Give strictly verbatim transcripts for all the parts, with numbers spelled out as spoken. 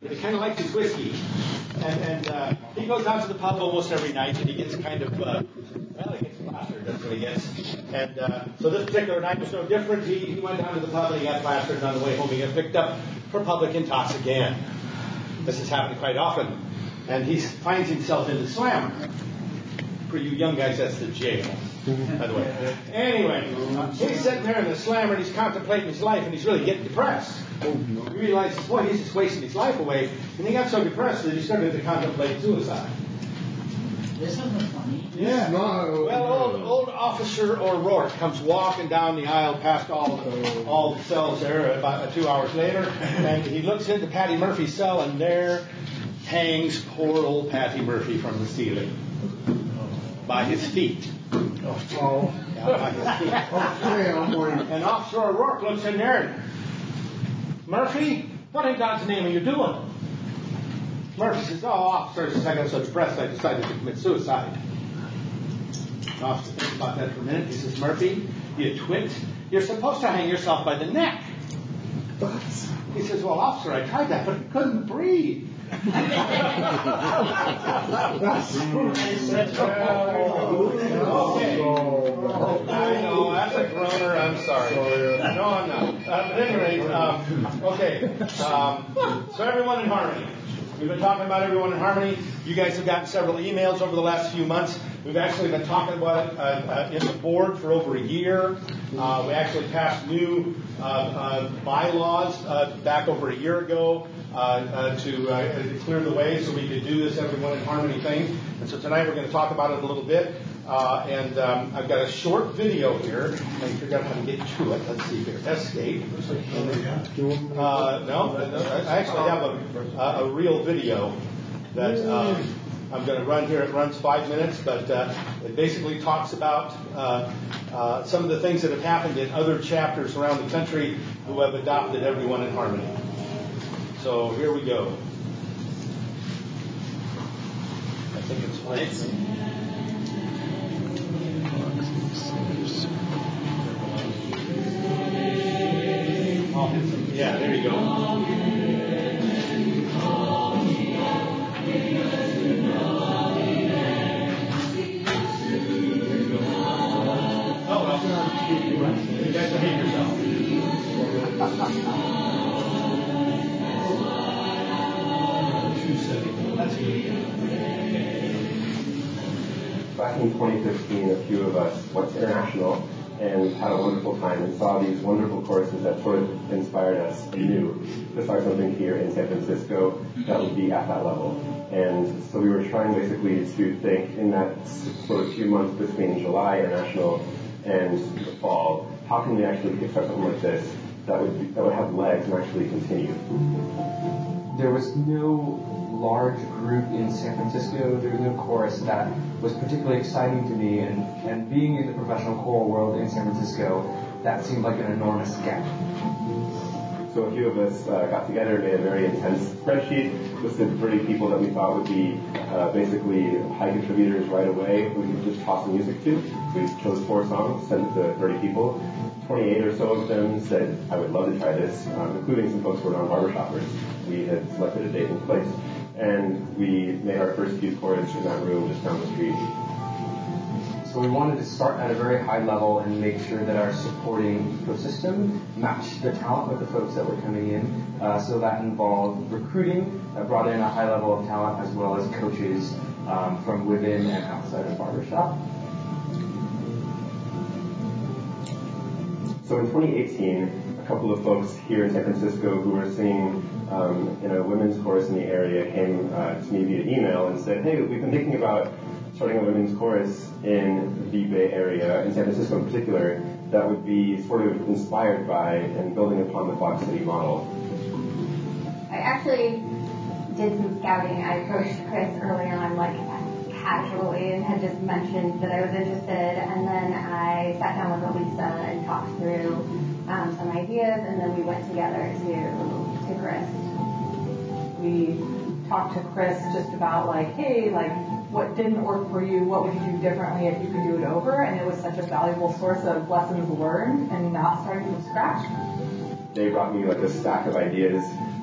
He kind of likes his whiskey, and, and uh, he goes out to the pub almost every night, and he gets kind of, uh, well, he gets plastered, that's what he gets. And uh, so this particular night was no different. He, he went down to the pub, and he got plastered, and on the way home he got picked up for public intox again. This has happened quite often. And he finds himself in the slammer. For you young guys, that's the jail, by the way. Anyway, uh, he's sitting there in the slammer, and he's contemplating his life, and he's really getting depressed. He realizes, boy, he's just wasting his life away. And he got so depressed that he started to contemplate suicide. This isn't funny. Yeah. No. Well, old, old Officer O'Rourke comes walking down the aisle past all the, all the cells there about two hours later, and he looks into Patty Murphy's cell, and there hangs poor old Patty Murphy from the ceiling by his feet. Oh. Yeah, by his feet. Okay, I'm going. And Officer O'Rourke looks in there and, Murphy, what in God's name are you doing? Murphy says, oh, officer, since I got so depressed, I decided to commit suicide. The officer thinks about that for a minute. He says, Murphy, you twit, you're supposed to hang yourself by the neck. What? He says, well, officer, I tried that, but I couldn't breathe. That's Okay. I know, that's a groaner, I'm sorry. No, I'm not. Uh, but at any rate, um, okay. Um, so everyone in harmony. We've been talking about everyone in harmony. You guys have gotten several emails over the last few months. We've actually been talking about it uh, uh, in the board for over a year. Uh, we actually passed new uh, uh, bylaws uh, back over a year ago uh, uh, to uh, clear the way so we could do this everyone in harmony thing. And so tonight we're going to talk about it a little bit. Uh, and um, I've got a short video here. Let me figure out how to get to it. Let's see here. Escape. Uh, no, I actually have a, a, a real video that um, I'm going to run here. It runs five minutes, but uh, it basically talks about uh, uh, some of the things that have happened in other chapters around the country who have adopted everyone in harmony. So here we go. I think it's playing. Yeah, there you go. Oh, well. You guys behave yourself. That's good. Back in twenty fifteen, a few of us went to International and had a wonderful time and saw these wonderful courses that sort of inspired us anew to start something here in San Francisco that would be at that level. And so we were trying basically to think in that sort of few months between July International and the fall, how can we actually start something like this that would be, that would have legs and actually continue? There was no large group in San Francisco. There was no chorus that was particularly exciting to me, and, and being in the professional choral world in San Francisco, that seemed like an enormous gap. So a few of us uh, got together and made a very intense spreadsheet, listed thirty people that we thought would be uh, basically high contributors right away. We could just toss the music to. We chose four songs, sent it to thirty people. twenty-eight or so of them said, I would love to try this, um, including some folks who were non-barbershoppers. We had selected a date and place, and we made our first youth chorus in that room just down the street. So we wanted to start at a very high level and make sure that our supporting ecosystem matched the talent of the folks that were coming in. Uh, so that involved recruiting, uh, brought in a high level of talent as well as coaches um, from within and outside of barbershop. So in twenty eighteen, a couple of folks here in San Francisco who were singing um, in a women's chorus in the area came uh, to me via email and said, hey, we've been thinking about starting a women's chorus in the Bay Area, in San Francisco in particular, that would be sort of inspired by and building upon the Quad City model. I actually did some scouting. I approached Chris early on, like casually, and had just mentioned that I was interested, and then I sat down with Elisa and talked through um, some ideas, and then we went together to, to Chris. We talked to Chris just about like, hey, like, what didn't work for you, what would you do differently if you could do it over, and it was such a valuable source of lessons learned and not starting from scratch. They brought me like a stack of ideas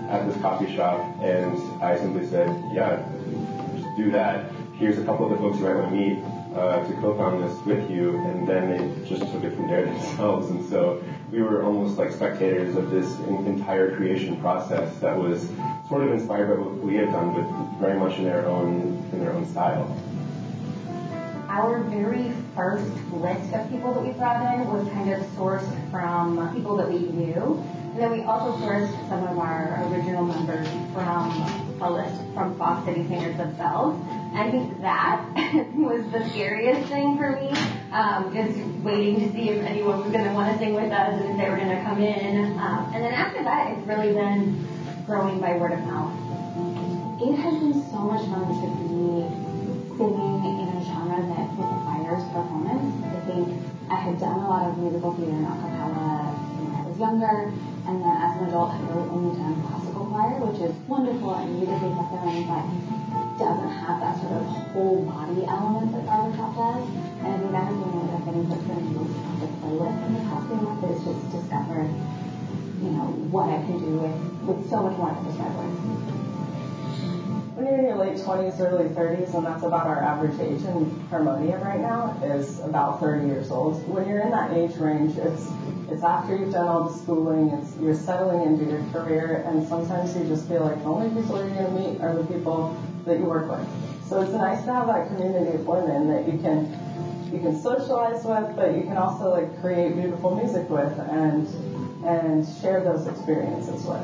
at this coffee shop, and I simply said, yeah, just do that. Here's a couple of the folks you might want to meet uh, to co-found this with you, and then they just took it from there themselves. And so we were almost like spectators of this in- entire creation process that was sort of inspired by what we had done, but very much in their own in their own style. Our very first list of people that we brought in was kind of sourced from people that we knew. And then we also sourced some of our original members from a list from Fox City Singers themselves. And I think that was the scariest thing for me, um, just waiting to see if anyone was going to want to sing with us and if they were going to come in. Um, and then after that, it's really been growing by word of mouth. It has been so much fun to be singing in a genre that requires performance. I think I had done a lot of musical theater and a cappella when I was younger, and then as an adult I've really only done classical choir, which is wonderful and musically fulfilling, but doesn't have that sort of whole body element that barbershop does. And I think that has been one of the things that's been most fun to play with in the past few months, is just discover, you know, what I can do with, with so much more than just my voice. When you're in your late twenties, early thirties, and that's about our average age in Harmonium right now, is about thirty years old. When you're in that age range, it's it's after you've done all the schooling, it's you're settling into your career, and sometimes you just feel like the only people you're going to meet are the people that you work with. So it's nice to have that community of women that you can you can socialize with, but you can also like create beautiful music with and and share those experiences with.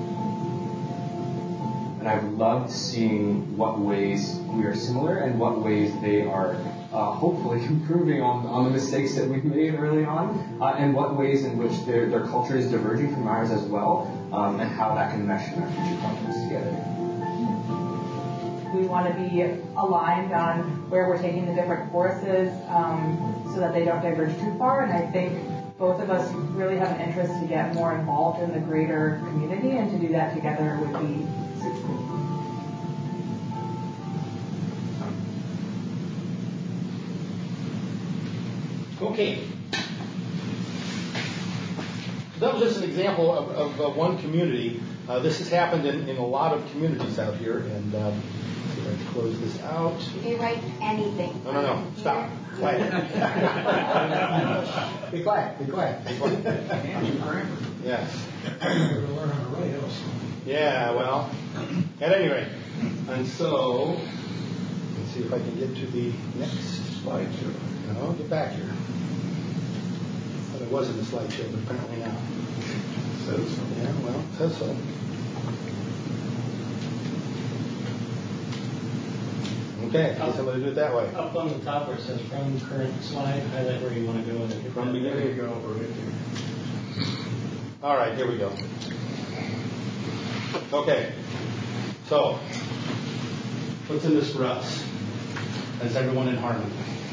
And I've loved seeing what ways we are similar and what ways they are uh, hopefully improving on, on the mistakes that we've made early on, uh, and what ways in which their, their culture is diverging from ours as well, um, and how that can mesh in our future projects together. We want to be aligned on where we're taking the different courses um, so that they don't diverge too far, and I think both of us really have an interest to get more involved in the greater community, and to do that together would be super cool. Okay. That was just an example of, of uh, one community. Uh, this has happened in, in a lot of communities out here, and um, see if I can close this out. If you write anything. No, no, no. Stop. Quiet. Be quiet, be quiet. Be quiet. Yes. Yeah, well, at any rate. And so, let's see if I can get to the next slide here. No, get back here. But it was in the slideshow, but apparently not. Says so. Yeah, well, it says so. Okay, I'll somebody do it that way. Up on the top where it says from current slide, highlight where you want to go. And hit From that. beginning. There you go. Or right there. All right, here we go. Okay, so what's in this for us as everyone in harmony?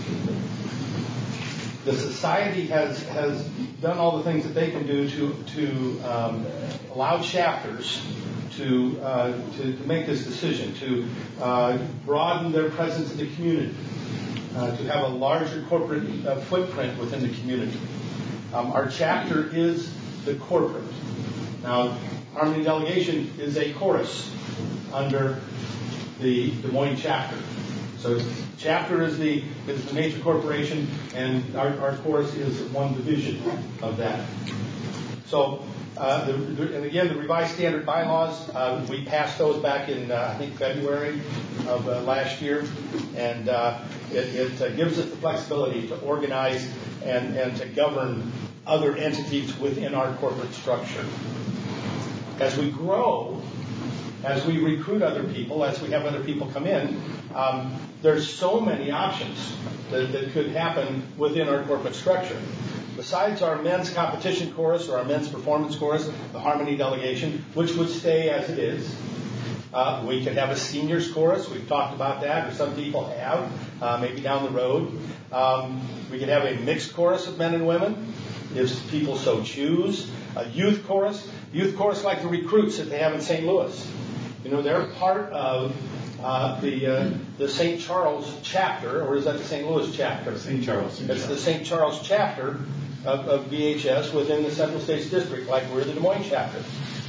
The society has has done all the things that they can do to to um, allow chapters to, uh, to to make this decision, to uh, broaden their presence in the community, uh, to have a larger corporate uh, footprint within the community. Um, our chapter is the corporate. Now, Harmony Delegation is a chorus under the Des Moines chapter. So chapter is the is the major corporation, and our, our chorus is one division of that. So, uh, the, the, and again, the revised standard bylaws, uh, we passed those back in, uh, I think, February of uh, last year, and uh, it, it uh, gives us the flexibility to organize and, and to govern other entities within our corporate structure. As we grow, as we recruit other people, as we have other people come in, um, there's so many options that, that could happen within our corporate structure. Besides our men's competition chorus or our men's performance chorus, the Harmony Delegation, which would stay as it is. Uh, we could have a seniors chorus. We've talked about that, or some people have, uh, maybe down the road. Um, we could have a mixed chorus of men and women, if people so choose. A youth chorus. Youth chorus like the recruits that they have in Saint Louis. You know, they're part of uh, the uh, the Saint Charles chapter, or is that the Saint Louis chapter? Saint Charles. It's the Saint Charles chapter of, of B H S within the Central States District, like we're the Des Moines chapter.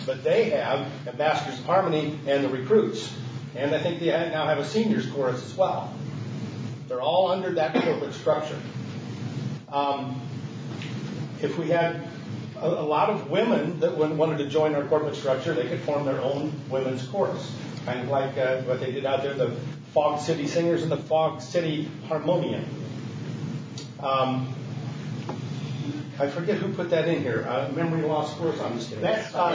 but they have Ambassadors of Harmony and the recruits. And I think they now have a seniors chorus as well. They're all under that corporate structure. Um, if we had a, a lot of women that wanted to join our corporate structure, they could form their own women's chorus, kind of like uh, what they did out there, the Fog City Singers and the Fog City Harmonium. Um, I forget who put that in here. Uh, memory loss course. I'm just kidding. That's, uh,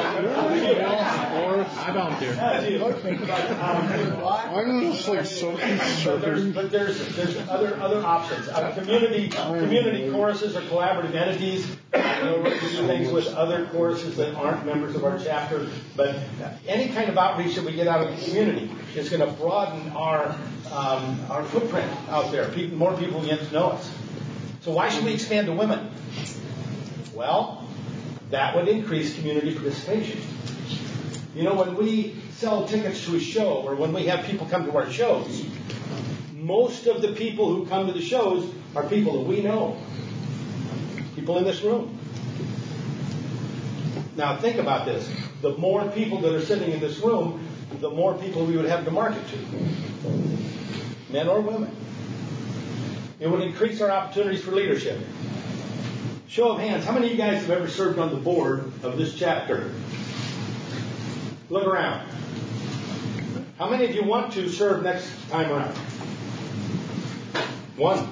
I don't do. I'm just like so concerned. But there's there's other other options. Uh, community community choruses are collaborative entities. You know, we do things with other choruses that aren't members of our chapter. But any kind of outreach that we get out of the community is going to broaden our um, our footprint out there. People, more people get to know us. So why should we expand to women? Well, that would increase community participation. You know, when we sell tickets to a show or when we have people come to our shows, most of the people who come to the shows are people that we know. People in this room. Now think about this. The more people that are sitting in this room, the more people we would have to market to. Men or women. It would increase our opportunities for leadership. Show of hands, how many of you guys have ever served on the board of this chapter? Look around. How many of you want to serve next time around? One.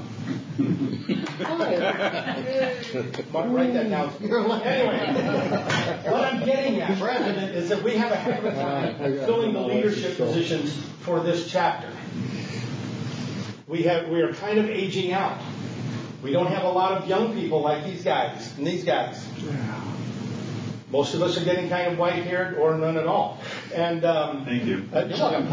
Mark, write that down. Anyway, what I'm getting at, President, is that we have a heck of a time filling the leadership positions for this chapter. We have we are kind of aging out. We don't have a lot of young people like these guys and these guys. Most of us are getting kind of white-haired or none at all. And um, thank you. Uh, you're welcome.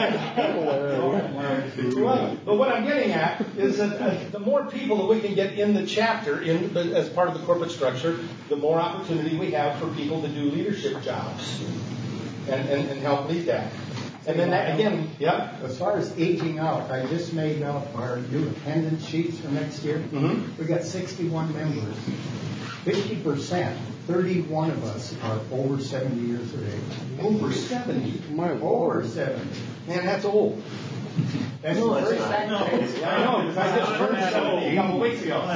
You're welcome. But what I'm getting at is that uh, the more people that we can get in the chapter, in as part of the corporate structure, the more opportunity we have for people to do leadership jobs and, and, and help lead that. And then that, again, yeah. As far as aging out, I just made up our new attendance sheets for next year. Mm-hmm. We got sixty-one members. fifty percent, thirty-one of us are over seventy years of age. Over seventy? My over seventy. Man, that's old. That's the first time. No. I know, because I just turned seventy a couple weeks ago.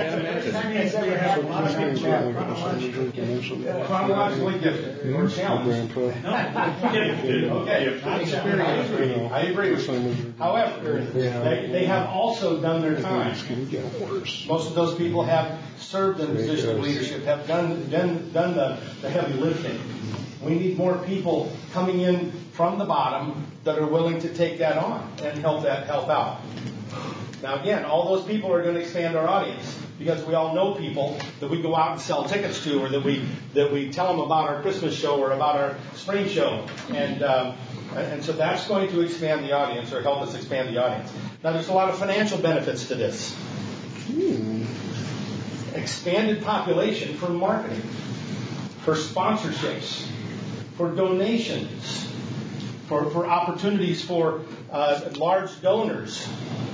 Chronologically different. Or challenged. Okay. I agree with you. However, they, they have also done their time. Most of those people have served in a position of leadership, have done, done, done the, the heavy lifting. We need more people coming in from the bottom that are willing to take that on and help that help out. Now again, all those people are going to expand our audience because we all know people that we go out and sell tickets to, or that we that we tell them about our Christmas show or about our spring show, and um, and so that's going to expand the audience or help us expand the audience. Now there's a lot of financial benefits to this. Hmm. Expanded population for marketing, for sponsorships, for donations, for, for opportunities for uh, large donors.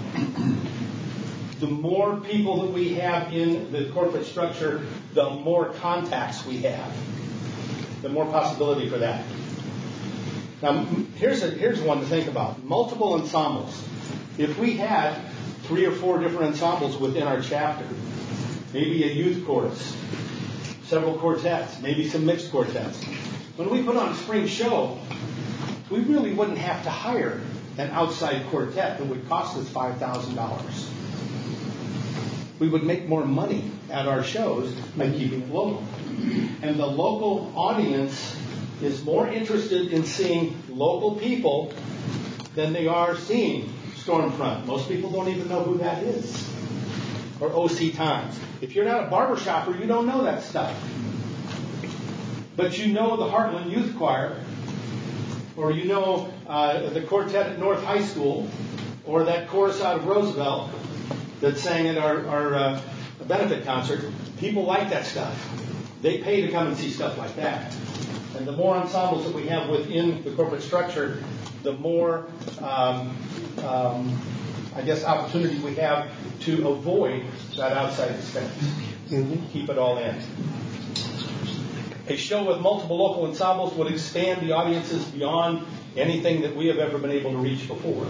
The more people that we have in the corporate structure, the more contacts we have, the more possibility for that. Now, here's a, here's one to think about. Multiple ensembles. If we had three or four different ensembles within our chapter, maybe a youth chorus, several quartets, maybe some mixed quartets. When we put on a spring show, we really wouldn't have to hire an outside quartet that would cost us five thousand dollars. We would make more money at our shows by keeping it local. And the local audience is more interested in seeing local people than they are seeing Stormfront. Most people don't even know who that is. Or O C Times. If you're not a barbershopper, you don't know that stuff. But you know the Heartland Youth Choir, or you know uh, the quartet at North High School, or that chorus out of Roosevelt that sang at our, our uh, benefit concert. People like that stuff. They pay to come and see stuff like that. And the more ensembles that we have within the corporate structure, the more, um, um, I guess, opportunity we have to avoid that outside expense. Mm-hmm. Keep it all in. A show with multiple local ensembles would expand the audiences beyond anything that we have ever been able to reach before.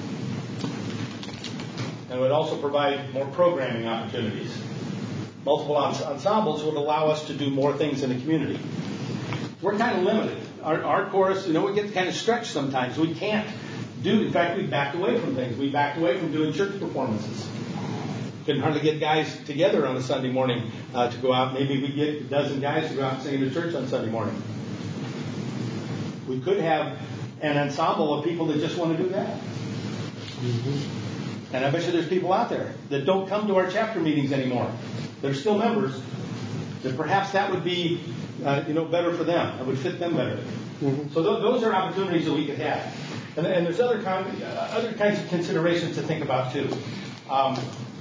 And it would also provide more programming opportunities. Multiple ensembles would allow us to do more things in the community. We're kind of limited. Our, our chorus, you know, we get kind of stretched sometimes. We can't do, in fact, we backed away from things. We backed away from doing church performances. Couldn't hardly get guys together on a Sunday morning uh, to go out. Maybe we get a dozen guys to go out and sing in the church on Sunday morning. We could have an ensemble of people that just want to do that. Mm-hmm. And I bet you there's people out there that don't come to our chapter meetings anymore. They're still members. That perhaps that would be, uh, you know, better for them. It would fit them better. Mm-hmm. So th- those are opportunities that we could have. And, and there's other, con- uh, other kinds of considerations to think about too. Um,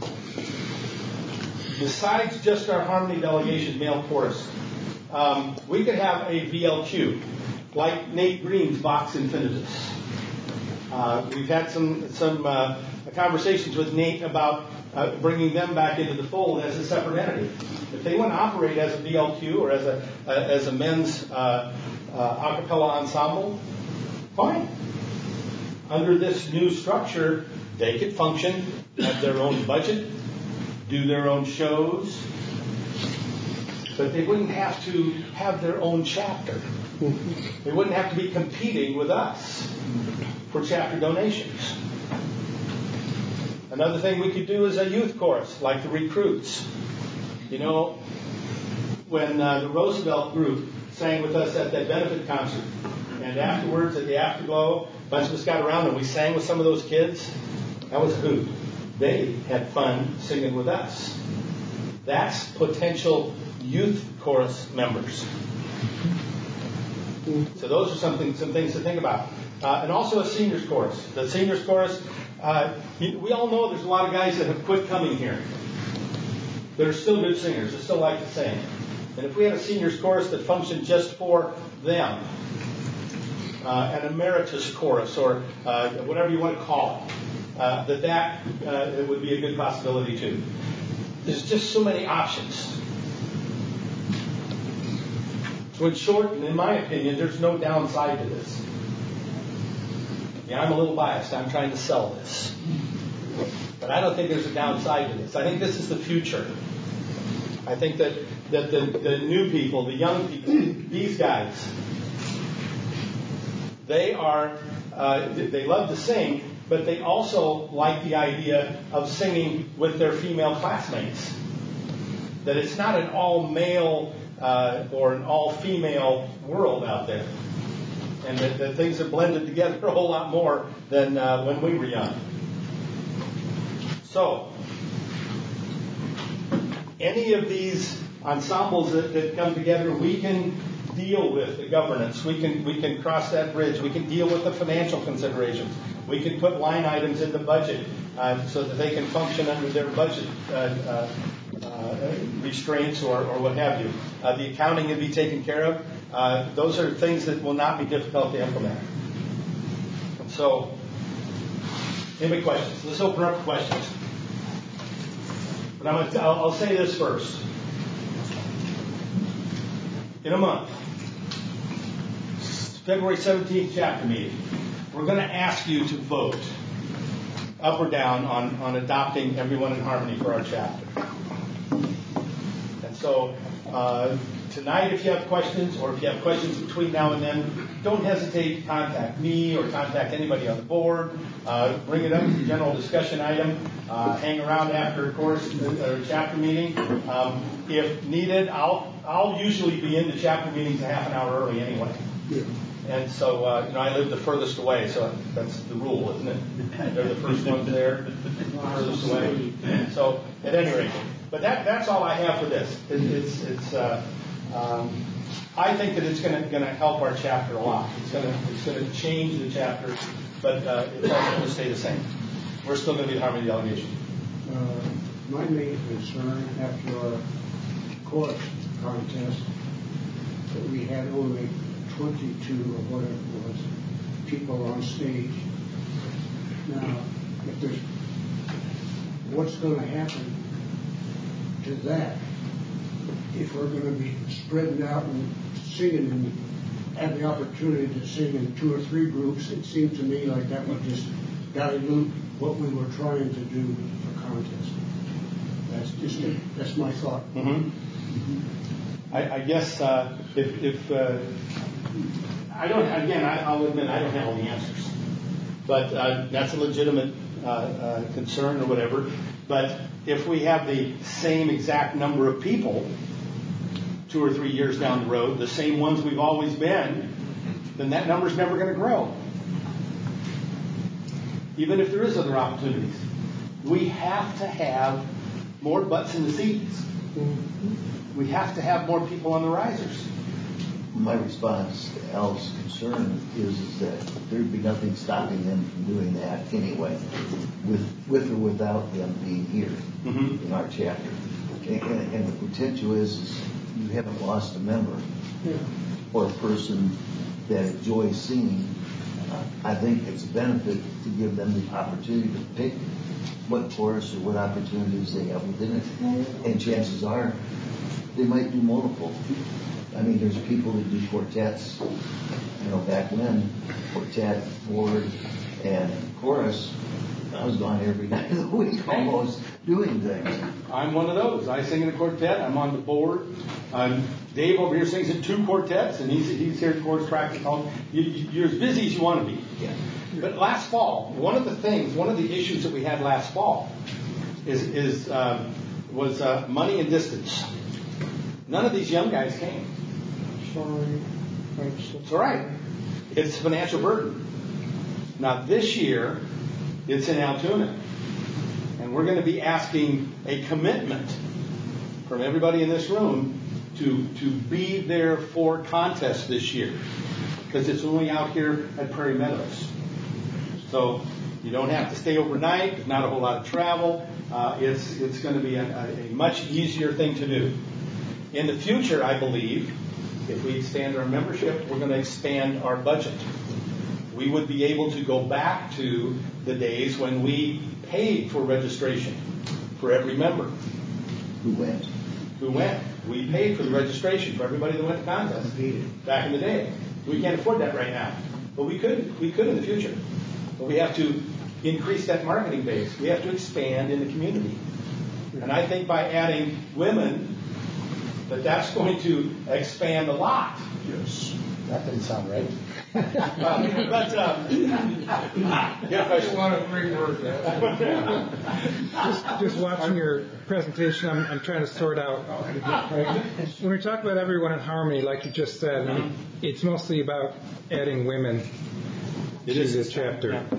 besides just our Harmony delegation male chorus, um, we could have a V L Q, like Nate Green's Vox Infinitus. Uh, we've had some some uh, conversations with Nate about uh, bringing them back into the fold as a separate entity. If they want to operate as a V L Q or as a uh, as a men's uh, uh, a cappella ensemble, fine. Under this new structure, they could function, have their own budget, do their own shows, but they wouldn't have to have their own chapter. They wouldn't have to be competing with us for chapter donations. Another thing we could do is a youth chorus, like the Recruits. You know, when uh, the Roosevelt group sang with us at that benefit concert, and afterwards at the Afterglow, a bunch of us got around and we sang with some of those kids. That was a hoot. They had fun singing with us. That's potential youth chorus members. So those are something, some things to think about. Uh, and also a seniors chorus. The seniors chorus, uh, we all know there's a lot of guys that have quit coming here. They're still good singers. They still like to sing. And if we had a seniors chorus that functioned just for them, uh, an emeritus chorus or uh, whatever you want to call it, uh, that that uh, it would be a good possibility too. There's just so many options. So in short, and in my opinion, there's no downside to this. Yeah, I'm a little biased. I'm trying to sell this. But I don't think there's a downside to this. I think this is the future. I think that, that the, the new people, the young people, these guys, they are, uh, they love to sing, but they also like the idea of singing with their female classmates. That it's not an all-male uh, or an all-female world out there. And that, that things are blended together a whole lot more than uh, when we were young. So, any of these ensembles that, that come together, we can deal with the governance. We can we can cross that bridge. We can deal with the financial considerations. We can put line items in the budget uh, so that they can function under their budget uh, uh, uh, restraints or, or what have you. Uh, the accounting can be taken care of. Uh, those are things that will not be difficult to implement. And so, any questions? Let's open up for questions. But I'm gonna, I'll, I'll say this first. In a month, February seventeenth chapter meeting, we're going to ask you to vote up or down on, on adopting Everyone in Harmony for our chapter. And so uh, tonight, if you have questions, or if you have questions between now and then, don't hesitate to contact me or contact anybody on the board. Uh, bring it up as a general discussion item. Uh, hang around after course or chapter meeting. Um, if needed, I'll I'll usually be in the chapter meetings a half an hour early anyway. Yeah. And so, uh, you know, I live the furthest away, so that's the rule, isn't it? They're the first ones there, the furthest away. So, at any rate, but that that's all I have for this. It, it's it's. Uh, um, I think that it's going to going to help our chapter a lot. It's going to it's going to change the chapter, but uh, it's also going to stay the same. We're still going to be the Harmony delegation. Uh, my main concern after our chorus contest that we had only twenty-two or whatever it was people on stage. Now, if there's what's going to happen to that if we're going to be spreading out and singing and have the opportunity to sing in two or three groups, it seemed to me like that would just dilute what we were trying to do for contest. That's just a, that's my thought. Mm-hmm. I, I guess uh, if, if uh, I don't, again, I, I'll admit I don't have all the answers, but uh, that's a legitimate uh, uh, concern or whatever. But if we have the same exact number of people two or three years down the road, the same ones we've always been, then that number's never going to grow. Even if there is other opportunities, we have to have more butts in the seats. We have to have more people on the risers. My response to Al's concern is, is that there'd be nothing stopping them from doing that anyway, with with or without them being here mm-hmm. in our chapter. And, and, and the potential is, is you haven't lost a member yeah. or a person that enjoys singing. Uh, I think it's a benefit to give them the opportunity to pick what chorus or what opportunities they have within it. And chances are they might do multiple. I mean, there's people that do quartets, you know, back when, quartet, board, and chorus. I was gone every night of the week almost doing things. I'm one of those. I sing in a quartet. I'm on the board. Um, Dave over here sings in two quartets, and he's he's here at chorus practice. You, you're as busy as you want to be. Yeah. But last fall, one of the things, one of the issues that we had last fall is is um, was uh, money and distance. None of these young guys came. Sorry. It's all right. It's a financial burden. Now this year, it's in Altoona. And we're going to be asking a commitment from everybody in this room to, to be there for contest this year. Because it's only out here at Prairie Meadows. So you don't have to stay overnight. There's not a whole lot of travel. Uh, it's, it's going to be a, a much easier thing to do. In the future, I believe, if we expand our membership, we're going to expand our budget. We would be able to go back to the days when we paid for registration for every member. Who went? Who went. We paid for the registration for everybody that went to contest back in the day. We can't afford that right now. But we could, we could in the future. But we have to increase that marketing base. We have to expand in the community. And I think by adding women, that that's going to expand a lot. Yes. That didn't sound right. uh, but, um, yeah, I just want to bring word just, just watching your presentation, I'm, I'm trying to sort out. When we talk about everyone in harmony, like you just said, I mean, it's mostly about adding women it to is this chapter. Yeah.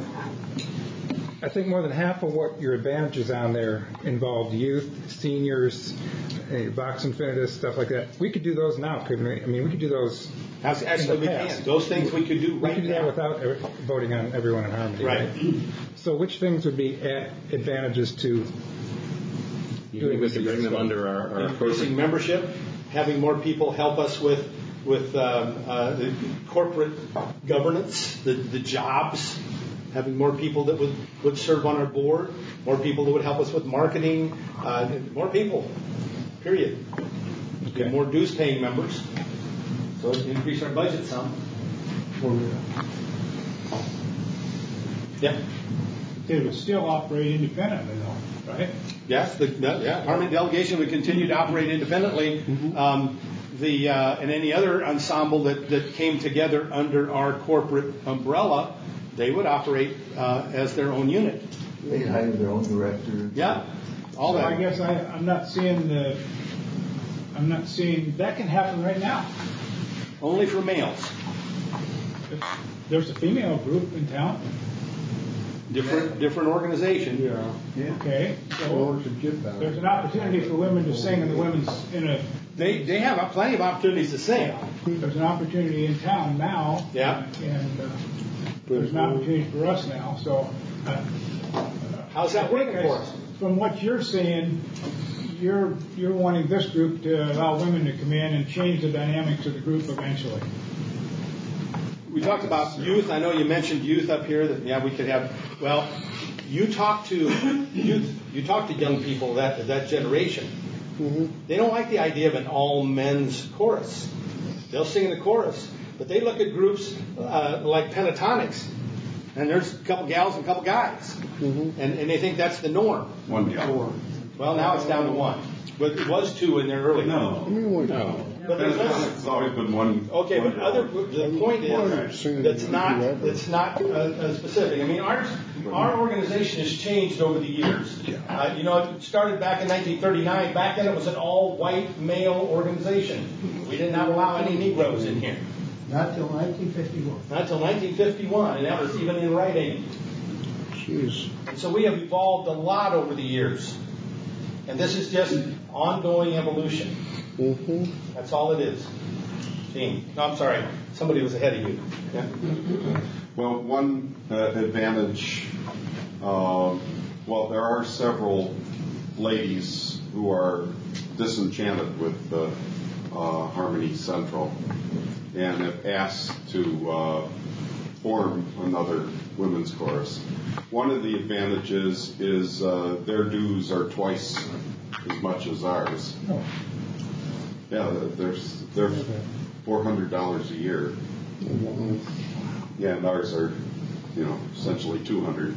I think more than half of what your advantages on there involved youth, seniors, uh, Vox Infinitus, stuff like that. We could do those now, couldn't we? I mean, we could do those. Actually, we can. Those things we could do right now. We could do that without voting on everyone in harmony. Right. right? So, which things would be advantages to doing we this? could bring them under our, our increasing membership, having more people help us with with um, uh, the corporate governance, the, the jobs. Having more people that would, would serve on our board, more people that would help us with marketing, uh, more people, period. Okay. More dues paying members. So it'd increase our budget some. Yeah. They would still operate independently though, right? Yes, the, the yeah, Harmony delegation would continue to operate independently. Mm-hmm. Um, the uh, and any other ensemble that, that came together under our corporate umbrella, they would operate uh, as their own unit. They'd hire their own director. Yeah, all so that. I guess I, I'm not seeing the. I'm not seeing that can happen right now. Only for males. There's a female group in town. Different, different organization. Yeah. yeah. Okay. So there's an opportunity for women to sing in the women's in a. They they have plenty of opportunities to sing. Yeah. There's an opportunity in town now. Yeah. And. Uh, There's an opportunity for us now. So, uh, how's that working for us? From what you're saying, you're you're wanting this group to allow women to come in and change the dynamics of the group eventually. We talked about youth. I know you mentioned youth up here. That yeah, we could have. Well, you talk to youth. You talk to young people that that generation. Mm-hmm. They don't like the idea of an all men's chorus. They'll sing in the chorus, but they look at groups uh, like pentatonics, and there's a couple gals and a couple guys, mm-hmm. and, and they think that's the norm. One gal. Well, now it's down to one, but it was two in there earlier. No, no. But pentatonics always been one. Okay, one but other the point is that's not that's not uh, uh, specific. I mean, ours our organization has changed over the years. Uh, you know, it started back in nineteen thirty-nine. Back then, it was an all-white male organization. We did not allow any Negroes in here. Not till nineteen fifty-one. Not till nineteen fifty-one, and that was even in writing. Jeez. And so we have evolved a lot over the years, and this is just ongoing evolution. Mm-hmm. That's all it is. Dean. No, I'm sorry. Somebody was ahead of you. Yeah. Well, one uh, advantage, uh, well, there are several ladies who are disenchanted with uh, uh, Harmony Central and have asked to uh, form another women's chorus. One of the advantages is uh, their dues are twice as much as ours. Oh. Yeah, there's they're four hundred dollars a year. Yeah, and ours are, you know, essentially two hundred.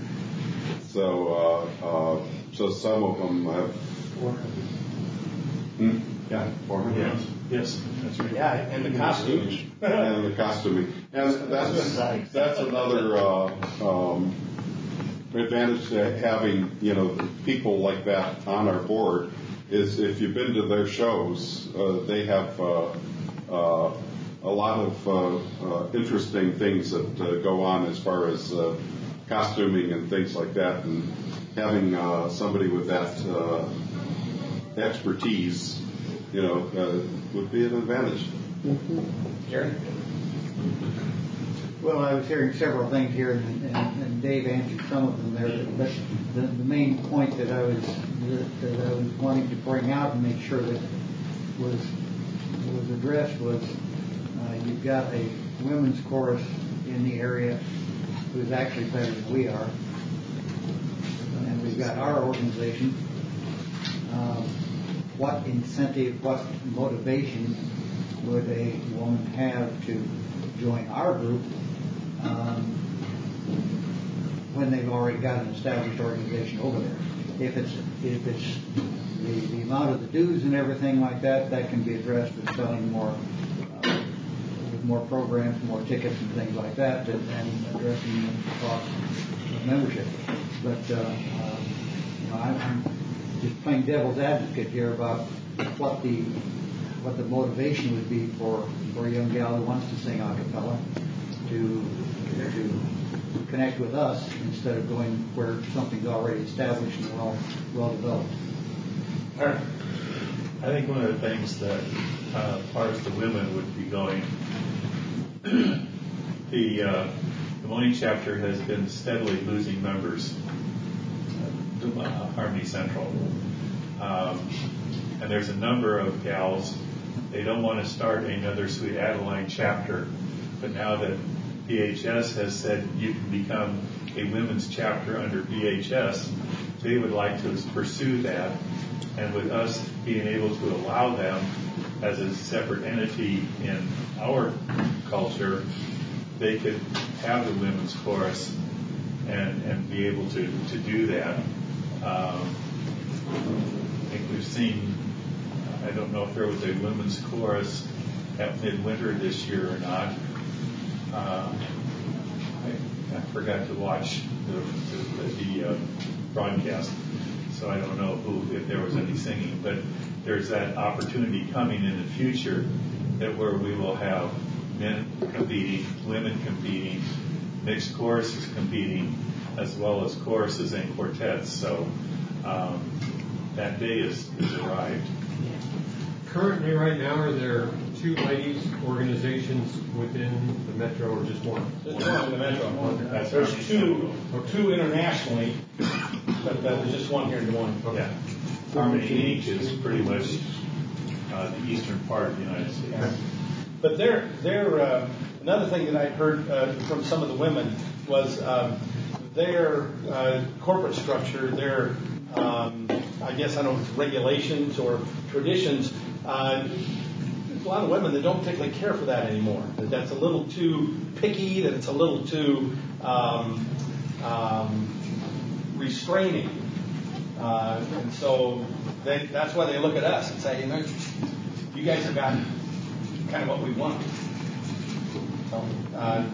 So, uh, uh, so some of them have. Four hundred. Hmm? Yeah, four hundred. Yeah. Yes, that's right. Yeah, and the costuming. and the costuming, and that's that's another uh, um, advantage to having, you know, people like that on our board. Is if you've been to their shows, uh, they have uh, uh, a lot of uh, uh, interesting things that uh, go on as far as uh, costuming and things like that, and having uh, somebody with that uh, expertise, you know, uh, would be an advantage. Mm-hmm. Gary? Well, I was hearing several things here, and, and, and Dave answered some of them there. But the, the main point that I was that, that I was wanting to bring out and make sure that was was addressed was uh, you've got a women's chorus in the area who's actually better than we are, and we've got our organization. Um, what incentive, what motivation would a woman have to join our group um, when they've already got an established organization over there? If it's if it's the, the amount of the dues and everything like that, that can be addressed with selling more uh, with more programs, more tickets and things like that, and, and addressing the cost of membership. But uh, uh, you know, I'm, I'm just playing devil's advocate here about what the what the motivation would be for, for a young gal who wants to sing a cappella to to connect with us instead of going where something's already established and well well developed. All right. I think one of the things that, uh, as far as the women would be going, the uh, the Moline chapter has been steadily losing members. Uh, Harmony Central, um, and there's a number of gals. They don't want to start another Sweet Adeline chapter, but now that B H S has said you can become a women's chapter under B H S, they would like to pursue that. And with us being able to allow them as a separate entity in our culture, they could have the women's chorus and, and be able to, to do that. Um, I think we've seen, I don't know if there was a women's chorus at Midwinter this year or not. Uh, I, I forgot to watch the, the, the uh, broadcast, so I don't know who, if there was any singing, but there's that opportunity coming in the future that where we will have men competing, women competing, mixed choruses competing, as well as choruses and quartets. So um, that day is, is arrived. Currently, right now, are there two ladies organizations within the Metro, or just one? Just one in the Metro. That's there's two, two internationally, but uh, there's just one here in Des Moines. Yeah. Harmony Incorporated is pretty much uh, the eastern part of the United States. Yeah. But they're, they're, uh, another thing that I heard uh, from some of the women was um, their uh, corporate structure, their, um, I guess, I don't know if it's regulations or traditions, uh, a lot of women that don't particularly care for that anymore. That that's a little too picky. That it's a little too um, um, restraining. Uh, and so they, that's why they look at us and say, you know, you guys have got kind of what we want. So, uh,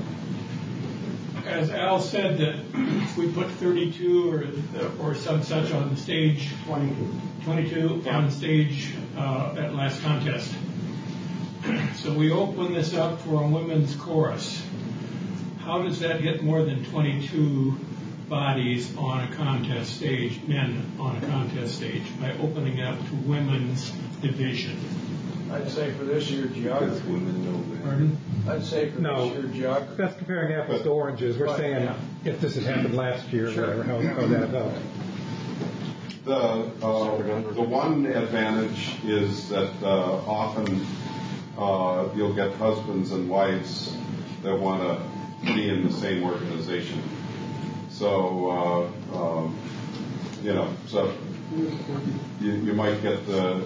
as Al said, that we put thirty-two or or some such on the stage, twenty-two, twenty-two on stage uh, at last contest. So we open this up for a women's chorus. How does that get more than twenty-two bodies on a contest stage, men on a contest stage, by opening it up to women's division? I'd say for this year geography. Pardon? I'd say for No, this year geography. that's comparing apples to oranges. We're Right, saying yeah. if this had happened last year, or Sure. whatever, how, how that about? The uh, the one advantage is that uh, often uh, you'll get husbands and wives that want to be in the same organization. So uh, um, you know, so you, you might get the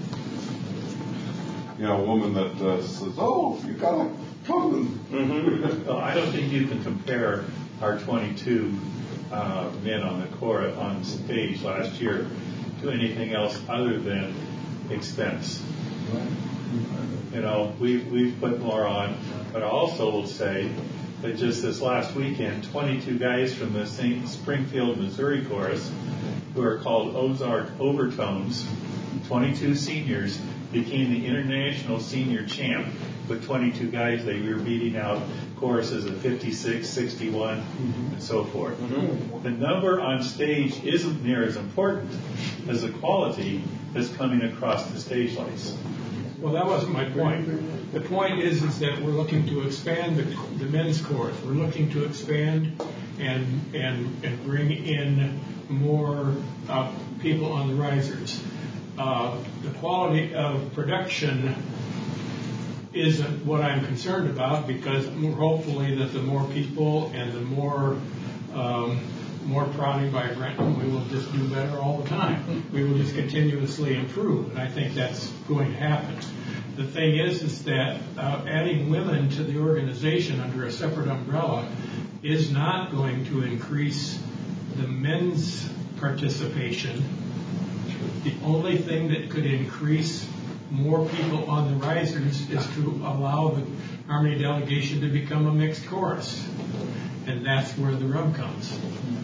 you know a woman that uh, says, "Oh, you got a woman." Mm-hmm. Well, I don't think you can compare our twenty-two uh, men on the chorus on stage last year to anything else other than expense. You know, we we've put more on, but I also will say that just this last weekend, twenty-two guys from the Saint Springfield, Missouri chorus, who are called Ozark Overtones, twenty-two seniors, became the international senior champ with twenty-two guys that you're beating out choruses of fifty-six, sixty-one, mm-hmm. and so forth. Mm-hmm. The number on stage isn't near as important as the quality that's coming across the stage lights. Well, that wasn't my point. The point is, is that we're looking to expand the, the men's chorus. We're looking to expand and and and bring in more uh, people on the risers. Uh, the quality of production isn't what I'm concerned about, because hopefully that the more people and the more um, more prodding by Brenton, we will just do better all the time. We will just continuously improve, and I think that's going to happen. The thing is, is that uh, adding women to the organization under a separate umbrella is not going to increase the men's participation. The only thing that could increase more people on the risers is to allow the Harmony delegation to become a mixed chorus. And that's where the rub comes.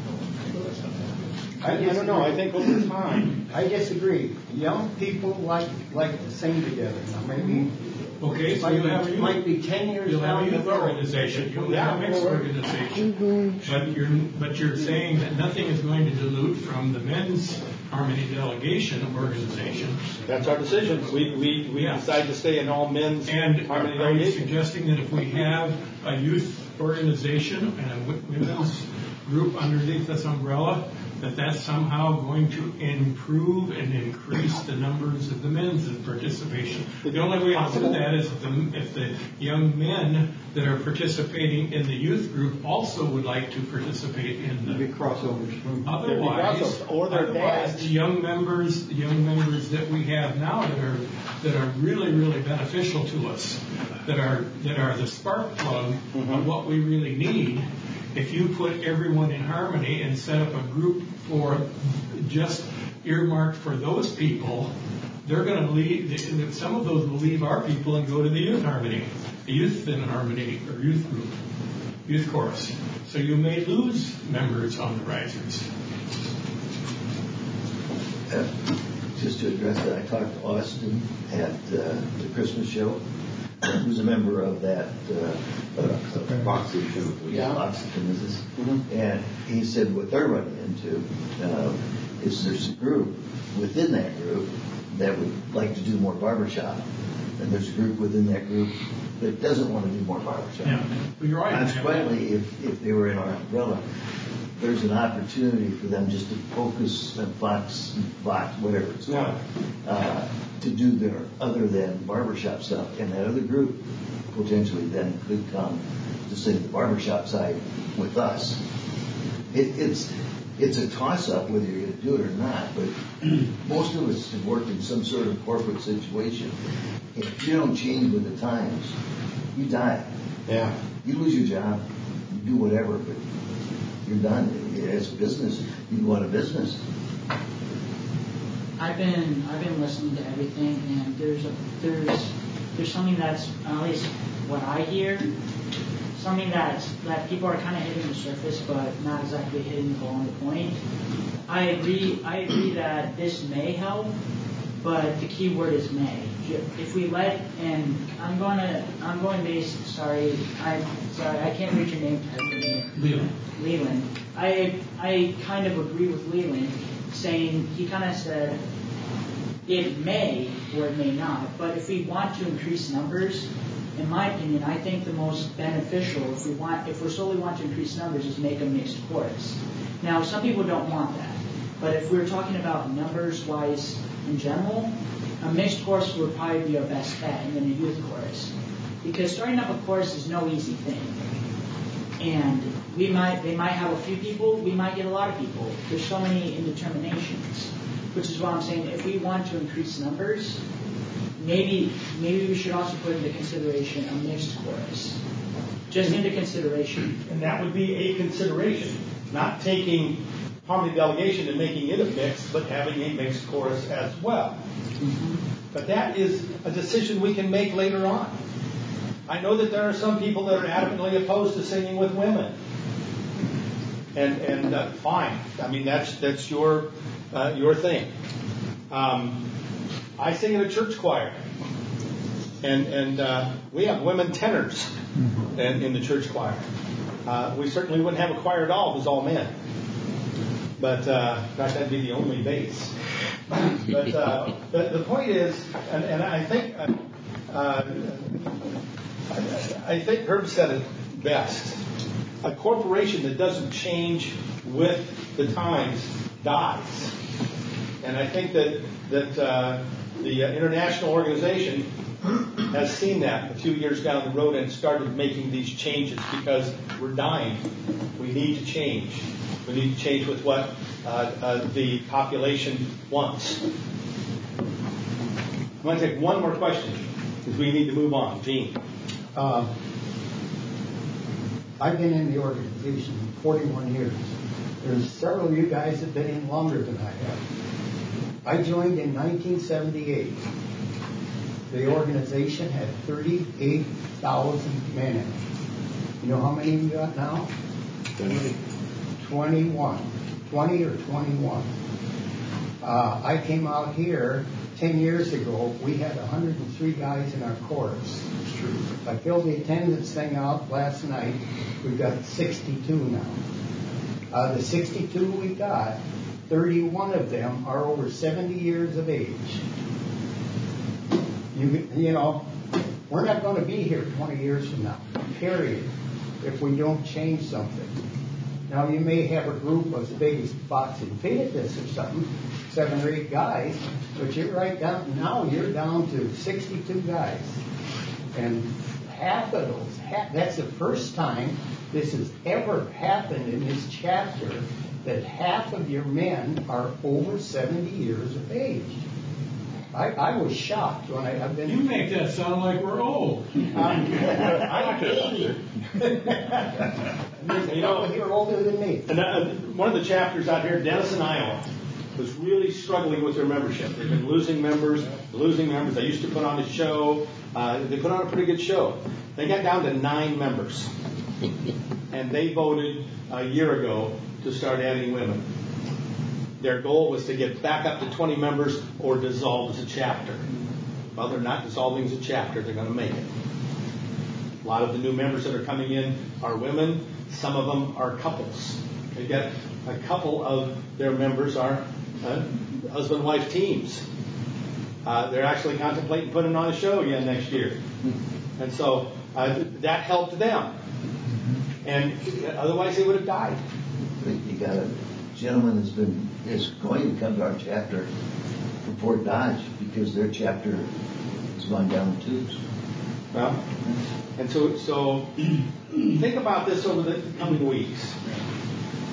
I, I don't know. I think over time, I disagree. Young people like like to sing together. Now maybe okay, so might, you be, have a might be ten years you'll down have a the youth road. organization. You'll Yeah, have a mixed well, organization. But you're but you're saying that nothing is going to dilute from the men's Harmony delegation organization. That's our decision. We we, we yeah. decide to stay in all men's and Harmony are you delegation. Suggesting that if we have a youth organization and a women's group underneath this umbrella, that that's somehow going to improve and increase the numbers of the men's participation? The only way to do that is if the, if the young men that are participating in the youth group also would like to participate in the big crossovers. Otherwise, crossovers. Or their otherwise dads. the young members, the young members that we have now that are that are really, really beneficial to us, that are that are the spark plug mm-hmm. of what we really need. If you put everyone in Harmony and set up a group for just earmarked for those people, they're going to leave. Some of those will leave our people and go to the youth Harmony, the youth in Harmony or youth group, youth chorus. So you may lose members on the risers. Uh, just to address that, I talked to Austin at uh, the Christmas show, who's a member of that uh, uh, Oxygen. Yeah, Oxygen is this. Mm-hmm. And he said what they're running into uh, is there's a group within that group that would like to do more barbershop, and there's a group within that group that doesn't want to do more barbershop. Yeah, well, you're right. Consequently, if, if they were in our umbrella, there's an opportunity for them just to focus on Fox, Fox, whatever it's called, uh, to do their other than barbershop stuff. And that other group potentially then could come to sing the barbershop side with us. It, it's it's a toss-up whether you're going to do it or not, but most of us have worked in some sort of corporate situation. If you don't change with the times, you die. Yeah. You lose your job, you do whatever, but you're done. As a business, you go out of business. I've been I've been listening to everything, and there's a there's there's something that's, at least what I hear, something that that people are kind of hitting the surface, but not exactly hitting the ball on the point. I agree. I agree that this may help, but the key word is may. If we let, and I'm going to I'm going based. Sorry, I sorry I can't read your name. Leland. Leland. I I kind of agree with Leland, saying he kind of said it may or it may not. But if we want to increase numbers, in my opinion, I think the most beneficial, if we want, if we solely want to increase numbers, is make a mixed chorus. Now, some people don't want that, but if we're talking about numbers-wise in general, a mixed chorus would probably be our best bet, and then a youth chorus, because starting up a chorus is no easy thing. And we might, they might have a few people, we might get a lot of people. There's so many indeterminations, which is why I'm saying if we want to increase numbers, maybe maybe we should also put into consideration a mixed chorus. Just into consideration. And that would be a consideration, not taking Harmony delegation and making it a mix, but having a mixed chorus as well. Mm-hmm. But that is a decision we can make later on. I know that there are some people that are adamantly opposed to singing with women. And and uh, fine. I mean, that's that's your uh, your thing. Um, I sing in a church choir, and and uh, we have women tenors in, in the church choir. Uh, we certainly wouldn't have a choir at all if it was all men. But uh, gosh, that'd be the only bass. But uh, the, the point is, and, and I think uh, uh, I, I think Herb said it best. A corporation that doesn't change with the times dies. And I think that that uh, the uh, international organization has seen that a few years down the road and started making these changes because we're dying. We need to change. We need to change with what uh, uh, the population wants. I'm going to take one more question because we need to move on. Gene. Um, I've been in the organization forty-one years. There's several of you guys that have been in longer than I have. I joined in nineteen seventy-eight. The organization had thirty-eight thousand men in it. You know how many we got now? twenty-one. twenty or twenty-one. Uh, I came out here ten years ago. We had one hundred three guys in our chorus. It's true. I filled the attendance thing out last night. We've got sixty-two now. Uh, the sixty-two we got, thirty-one of them are over seventy years of age. You, you know, we're not going to be here twenty years from now, period, if we don't change something. Now, you may have a group as big as Boxing Pietists or something, seven or eight guys, but you're right down, now you're down to sixty-two guys. And half of those, half, that's the first time this has ever happened in this chapter, that half of your men are over seventy years of age. I, I was shocked when I, I've been... You make that sound like we're old. I'm, I'm eighty. You know, you're older than me. And uh, one of the chapters out here, Denison, Iowa, was really struggling with their membership. They've been losing members, losing members. They used to put on a show. Uh, they put on a pretty good show. They got down to nine members. And they voted a year ago to start adding women. Their goal was to get back up to twenty members or dissolve as a chapter. Well, they're not dissolving as a chapter. They're going to make it. A lot of the new members that are coming in are women. Some of them are couples. They get a couple of their members are uh, husband-wife teams. Uh, they're actually contemplating putting on a show again next year. And so uh, that helped them. And otherwise they would have died. You got a gentleman that's been is going to come to our chapter from Fort Dodge because their chapter has gone down the tubes. Well, and so so think about this over the coming weeks.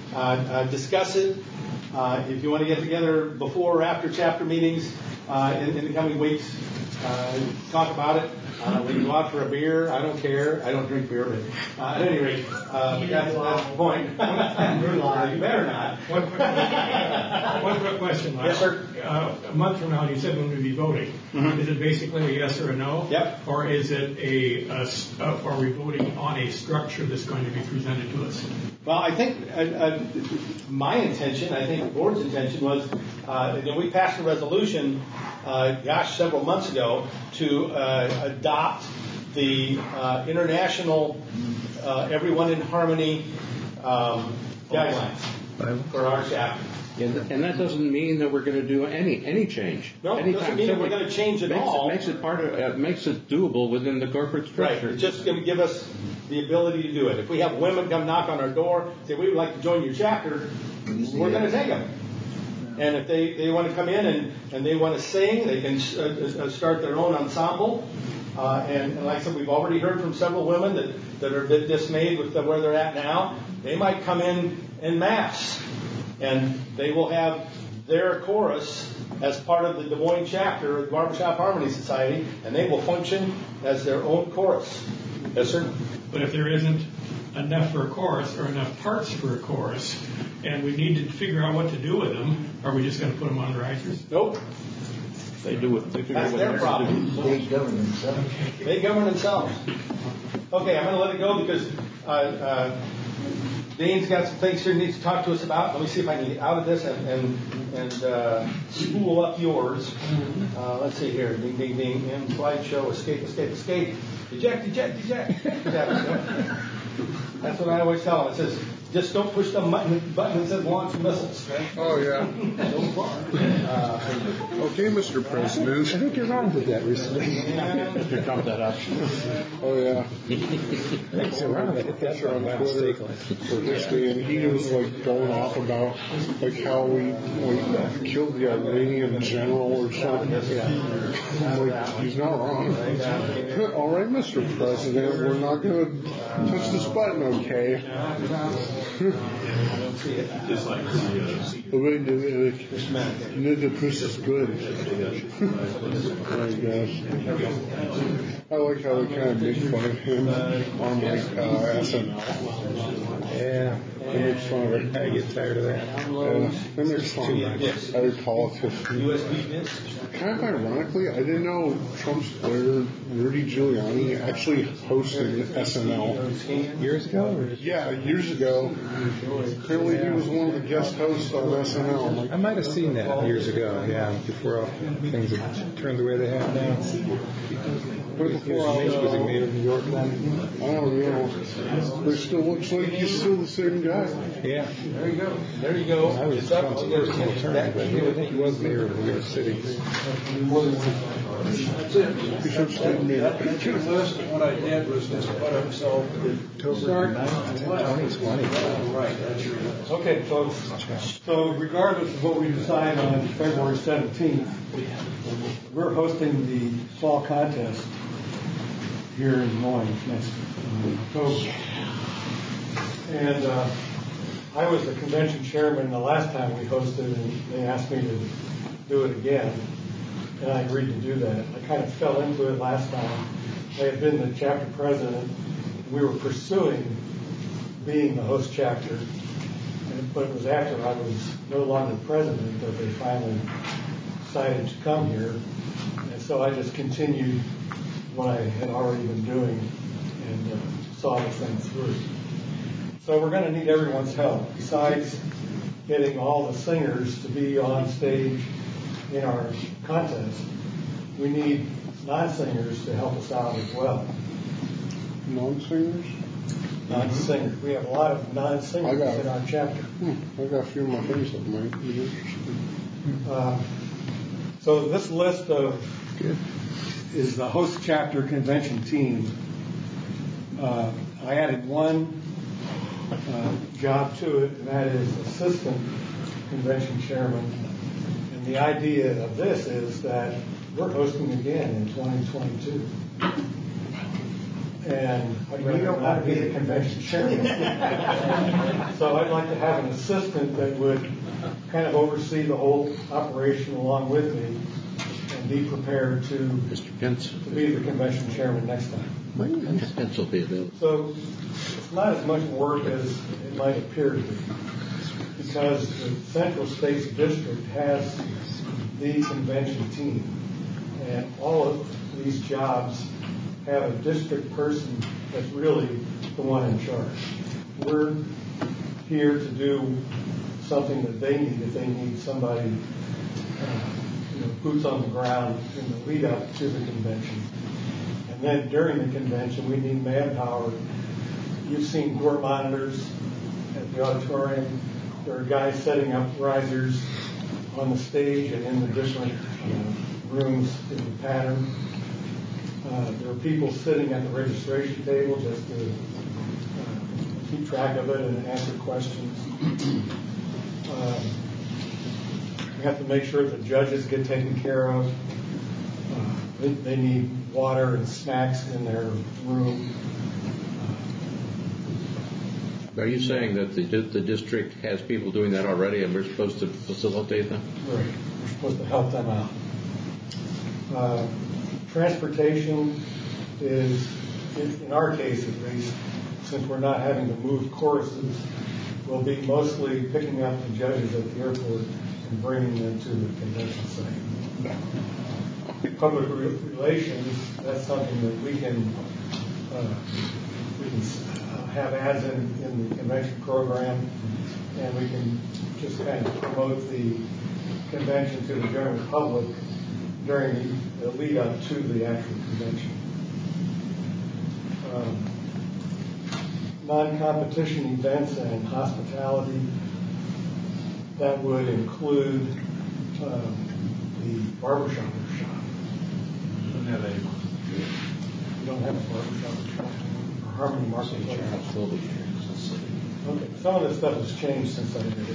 uh, uh, discuss it. Uh, if you want to get together before or after chapter meetings uh, in, in the coming weeks, uh, talk about it. Uh, we can go out for a beer. I don't care. I don't drink beer, but uh, at any rate, uh, that's, that's the point. You better not. One quick, one quick question, Lyle. Yes, sir. Uh, a month from now, you said when we'd be voting. Mm-hmm. Is it basically a yes or a no? Yep. Or is it a, a uh, are we voting on a structure that's going to be presented to us? Well, I think uh, uh, my intention, I think the board's intention was, uh, you know, we passed a resolution, uh, gosh, several months ago to uh, adopt the uh, international uh, Everyone in Harmony um, guidelines for our chapter. And, and that doesn't mean that we're going to do any any change. No, it doesn't mean that we're going to change at makes all. It makes it part of uh, makes it doable within the corporate structure. Right. It's just going to give us the ability to do it. If we have women come knock on our door, say we would like to join your chapter, we're going to take them. And if they, they want to come in and, and they want to sing, they can uh, start their own ensemble. Uh, and, and like I said, we've already heard from several women that, that are a bit dismayed with the, where they're at now. They might come in en masse, and they will have their chorus as part of the Des Moines chapter of the Barbershop Harmony Society, and they will function as their own chorus. Yes, sir? But if there isn't enough for a chorus or enough parts for a chorus, and we need to figure out what to do with them, are we just going to put them on risers? Nope. They do it. They That's their problem. They govern themselves. They govern themselves. Okay, I'm going to let it go because uh, uh, Dane's got some things here he needs to talk to us about. Let me see if I can get out of this and and, and uh, spool up yours. Uh, let's see here. Ding, ding, ding. In slideshow. Escape, escape, escape. Eject, eject, eject. That's what I always tell them. It says, just don't push the button, button that says launch missiles. Right? Oh, yeah. So far. Uh, okay, Mister President. I think Iran did that recently. Here comes that option. Oh, yeah. It's Iran that hit that Picture on by Twitter mistake. for history, and he was like going off about like how we like killed the Iranian general or something. Yeah. I'm like, he's not wrong. All right, Mister President, we're not going to touch this button, okay? Just like the the puss is good. Oh my gosh. I like how they kind of make fun of him on like uh, S N L. Yeah. They make fun of it. I get tired of that. Yeah. They make fun of every politician. Kind of ironically, I didn't know Trump's lawyer, Rudy Giuliani, actually hosted S N L. Years ago? Or? Yeah, years ago. Apparently he was one of the guest hosts on S N L. Like, I might have seen that years ago, yeah, before all things had turned the way they have now. But before all Was that, he mayor of New York then? I don't know. But it still looks like he's still the same guy. Yeah. There you go. There you go. I was Trump's personal attorney, but I think he was mayor of New York City. That's it. Bishop State Mayor. The list, what I did was just put up, so October ninth, twenty twenty. Right, that's your list. Okay, folks. So regardless of what we decide on February seventeenth, we're hosting the fall contest here in Des Moines next October. And uh, I was the convention chairman the last time we hosted, and they asked me to do it again. And I agreed to do that. I kind of fell into it last time. I had been the chapter president. We were pursuing being the host chapter, and, but it was after I was no longer president that they finally decided to come here. And so I just continued what I had already been doing and uh, saw the thing through. So we're going to need everyone's help. Besides getting all the singers to be on stage in our contest, we need non-singers to help us out as well. Non-singers? Non-singers. We have a lot of non-singers in our chapter. Hmm, I got a few of my friends that might be interested. Uh, so this list of Good. is the host chapter convention team. Uh, I added one uh, job to it, and that is assistant convention chairman. And the idea of this is that we're hosting again in twenty twenty-two. and I'd You rather don't not want be to be the convention chairman. So I'd like to have an assistant that would kind of oversee the whole operation along with me and be prepared to, Mister Pence. to be the convention chairman next time. Mister Pence will be available. So it's not as much work as it might appear to be, because the Central States District has the convention team, and all of these jobs have a district person that's really the one in charge. We're here to do something that they need if they need somebody, uh, you know, boots on the ground in the lead up to the convention. And then during the convention, we need manpower. You've seen door monitors at the auditorium. There are guys setting up risers on the stage and in the different uh, rooms in the pattern. Uh, there are people sitting at the registration table just to uh, keep track of it and answer questions. Uh, we have to make sure that judges get taken care of. Uh, they, they need water and snacks in their room. Are you saying that the, the district has people doing that already and we're supposed to facilitate them? Right. We're supposed to help them out. Uh, transportation is, in our case at least, since we're not having to move choruses, will be mostly picking up the judges at the airport and bringing them to the convention site. Public re- relations, that's something that we can uh, we can uh, have ads in, in the convention program, and we can just kind of promote the convention to the general public during the, the lead up to the actual convention. Um, non-competition events and hospitality, that would include um, the barbershop shop. Don't have any. You don't have a barbershop shop or Harmony Marketplace. Okay, some of this stuff has changed since I did it.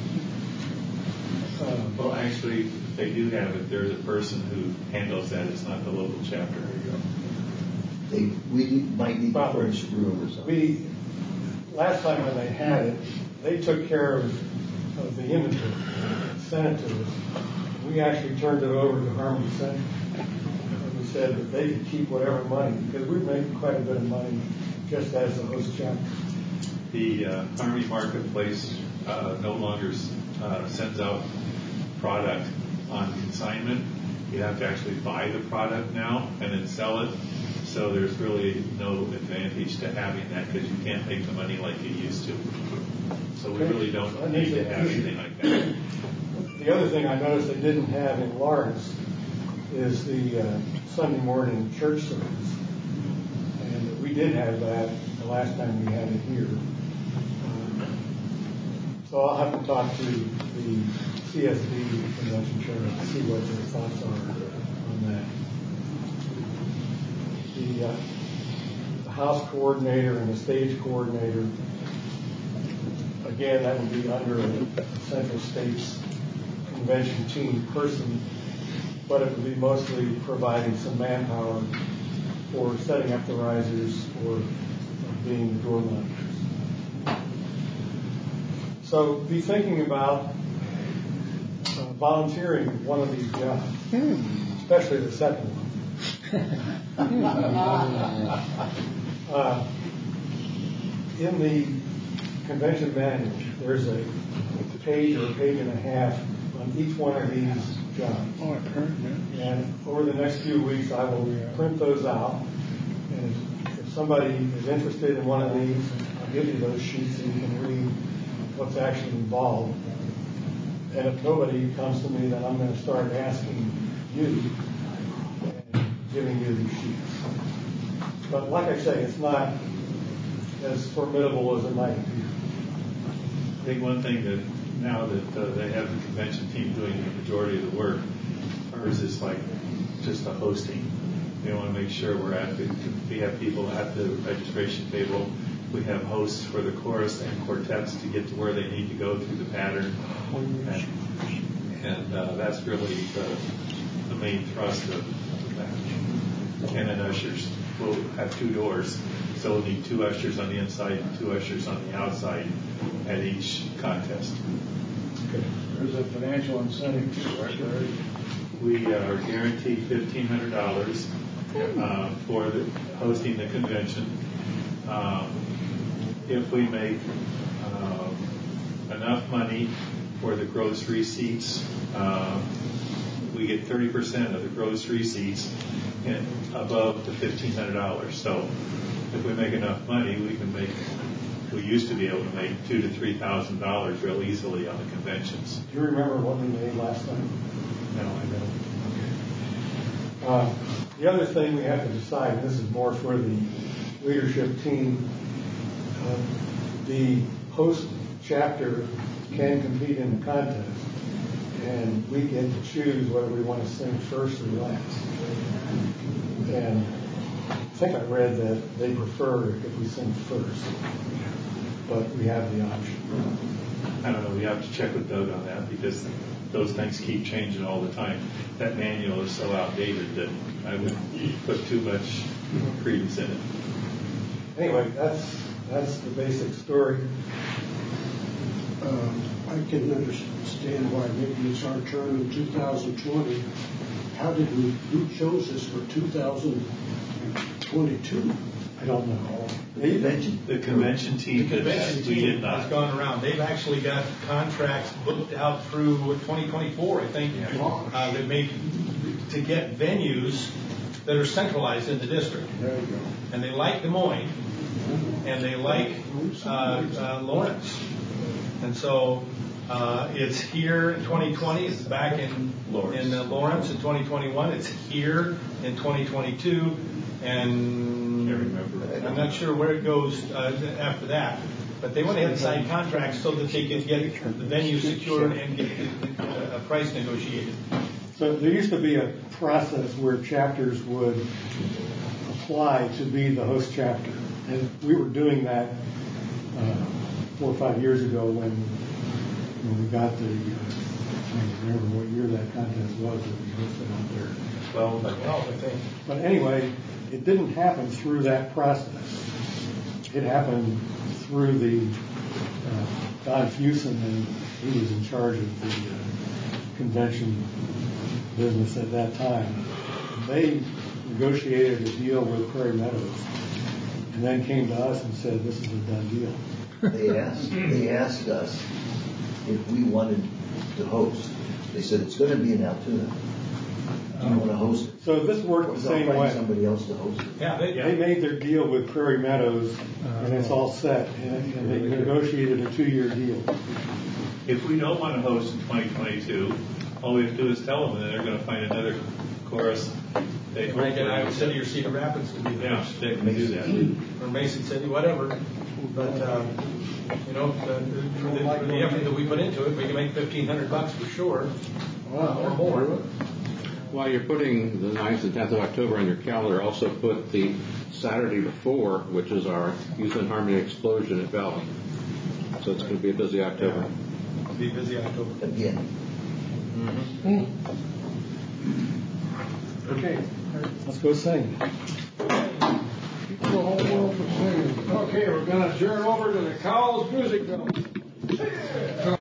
Uh, Well, actually, they do have it. There's a person who handles that. It's not the local chapter. They, we might need to furnish a room or something. We, last time when they had it, they took care of, of the inventory, sent it to us. We actually turned it over to Harmony Central. And we said that they could keep whatever money, because we make quite a bit of money just as the host chapter. The uh, Harmony Marketplace uh, no longer uh, sends out product on consignment. You have to actually buy the product now and then sell it. So there's really no advantage to having that because you can't make the money like you used to. So we really don't need to have anything like that. The other thing I noticed they didn't have in Lawrence is the uh, Sunday morning church service. And we did have that the last time we had it here. Uh, so I'll have to talk to the C S D convention chair to see what their thoughts are on that. The, uh, the house coordinator and the stage coordinator, again, that would be under a Central States convention team person, but it would be mostly providing some manpower for setting up the risers or being the door monitors. So be thinking about uh, volunteering one of these jobs, especially the second one. uh, in the convention manual, there's a page or a page and a half on each one of these jobs. Oh, I've heard that. And over the next few weeks, I will print those out. And if, if somebody is interested in one of these, I'll give you those sheets so you can read what's actually involved. And if nobody comes to me, then I'm going to start asking you and giving you these sheets. But like I say, it's not as formidable as it might appear. I think one thing that now that uh, they have the convention team doing the majority of the work, ours is like just the hosting. They want to make sure we're at the, we have people at the registration table. We have hosts for the chorus and quartets to get to where they need to go through the pattern. And, and uh, that's really the, the main thrust of, of that. And then ushers. we'll have two doors, so we'll need two ushers on the inside and two ushers on the outside at each contest. Okay. There's a financial incentive too, right, Larry? We are guaranteed fifteen hundred dollars uh, for the, hosting the convention. Um, if we make um, enough money for the gross receipts, uh, we get thirty percent of the gross receipts in, above the fifteen hundred dollars. So if we make enough money, we can make, we used to be able to make two to three thousand dollars real easily on the conventions. Do you remember what we made last time? No, I don't. Uh, the other thing we have to decide, and this is more for the leadership team, uh, the host chapter can compete in the contest, and we get to choose whether we want to sing first or last. And I think I read that they prefer if we sing first, but we have the option. I don't know, we have to check with Doug on that because those things keep changing all the time. That manual is so outdated that I would put too much credence in it. Anyway, that's that's the basic story. Uh, I can understand why maybe it's our turn in two thousand twenty. How did we, who chose this for two thousand twenty-two? I don't know. The convention, the convention team, The convention that we team did not. has gone around. They've actually got contracts booked out through twenty twenty-four, I think. Uh, they made to get venues that are centralized in the district. There you go. And they like Des Moines, and they like uh, uh, Lawrence. And so uh, it's here in twenty twenty. It's back in Lawrence. in uh, Lawrence in twenty twenty-one. It's here in twenty twenty-two, and I'm not sure where it goes uh, after that. But they went ahead and signed contracts so that they could get the venue secured and get the, uh, a price negotiated. So there used to be a process where chapters would apply to be the host chapter, and we were doing that uh, four or five years ago when when we got the. Uh, I don't remember what year that contest was that we hosted out there. Twelve, like twelve, I think. But anyway, it didn't happen through that process. It happened through the uh, Don Fusen, and he was in charge of the uh, convention business at that time. They negotiated a deal with Prairie Meadows, and then came to us and said, "This is a done deal." They asked. They asked us if we wanted to host. They said it's going to be in Altoona. Do you want to host it? So this worked the same way. Somebody else to host it. Yeah, they, they made their deal with Prairie Meadows, and it's all set, and, and they negotiated a two-year deal. If we don't want to host in twenty twenty-two, all we have to do is tell them, and they're going to find another chorus. They They get Iowa City or Cedar Rapids to be the Yeah, host. they can do that. Or Mason City, whatever. But uh, you know, the, the, for, the, for the effort that we put into it, we can make fifteen hundred bucks for sure, uh, or more. While you're putting the ninth and tenth of October on your calendar, also put the Saturday before, which is our Youth in Harmony Explosion at Valley. So it's going to be a busy October. It'll be a busy October. Again. Mm-hmm. Okay, let's go sing. The whole world for singing. Okay, we're going to turn over to the Cowles Music Dome.